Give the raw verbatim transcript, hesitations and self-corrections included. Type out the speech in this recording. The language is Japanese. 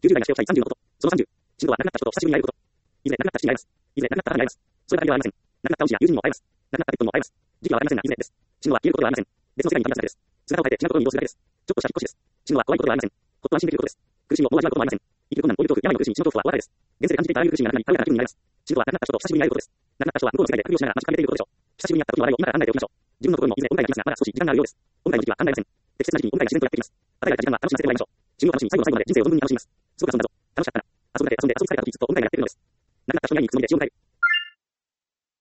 きゅうじゅう代がしておきたいさんじゅうのこと。そのさんじゅう。進路は亡くなった人と久しぶりに会えること。いずれ亡くなった父に会えます。いずれ亡くなった母に会えます。そればかりではありません。亡くなった恩師や友人にも会えます。亡くなったペットにも会えます。時期はわかりませんが、いずれです。進路は消えることではありません。別の世界に旅立つだけです。姿を変えて違うところに移動するだけです。ちょっとした引っ越しです。進路は怖いことではありません。ほっと安心できることです。苦しみをもう味わうこともありません。生きる困難、老いる恐怖、病の苦しみ、死の恐怖はお別れです。現世で感じていたあらゆる苦しみがなくなり、軽やかな気分になります。進路は亡くなった人と久しぶりに会えることです。亡くなった人は向こうの世界で首をしながら待ちかねていることでしょう。久しぶりに会った時の笑いを今から考えておきましょう。自分のところにもいずれ音階が来ますが、まだ少し時間があるようです。音階の時期は考えません。適切な時期に音階が自然とやってきます。与えられた時間は楽しませてもらいましょう。自分を楽しみ、最後の最後まで人生を存分に楽しみます。すごく遊んだぞ。楽しかったな。遊んでて遊んで遊び疲れた時ずっと音階がやってくるのです。亡くなった人に会いに行くつもりで血を迎える。